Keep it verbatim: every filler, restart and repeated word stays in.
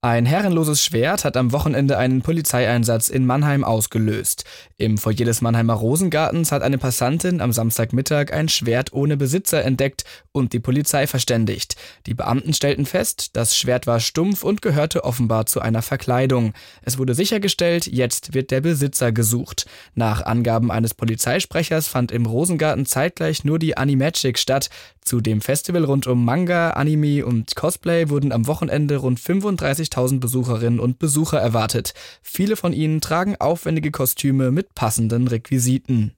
Ein herrenloses Schwert hat am Wochenende einen Polizeieinsatz in Mannheim ausgelöst. Im Foyer des Mannheimer Rosengartens hat eine Passantin am Samstagmittag ein Schwert ohne Besitzer entdeckt und die Polizei verständigt. Die Beamten stellten fest, das Schwert war stumpf und gehörte offenbar zu einer Verkleidung. Es wurde sichergestellt, jetzt wird der Besitzer gesucht. Nach Angaben eines Polizeisprechers fand im Rosengarten zeitgleich nur die Animagic statt. Zu dem Festival rund um Manga, Anime und Cosplay wurden am Wochenende rund fünfunddreißigtausend Besucherinnen und Besucher erwartet. Viele von ihnen tragen aufwendige Kostüme mit passenden Requisiten.